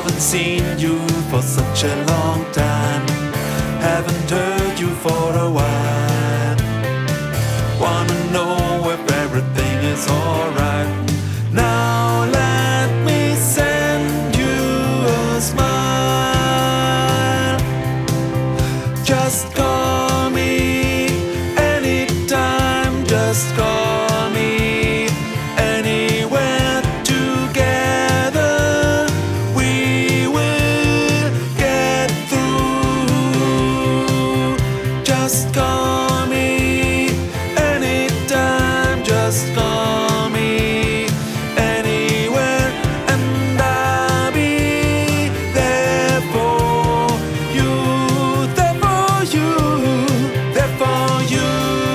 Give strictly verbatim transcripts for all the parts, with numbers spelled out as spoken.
Haven't seen you for such a long time. Haven't heard you for a while. Wanna know if everything is alright. Now let me send you a smile. Just call me anytime. Just call me anywhere. Together we will get through. Just call me anytime. Just call me anywhere, and I'll be there for you. There for you. There for you.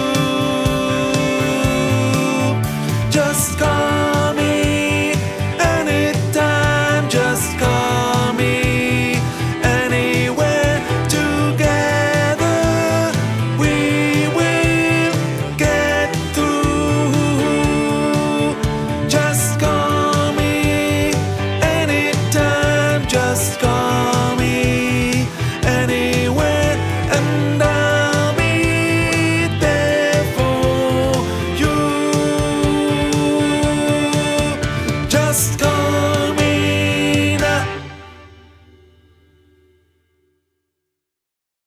Just call me anytime. Just call me anywhere. Together we will get through. Just call me anytime. Just call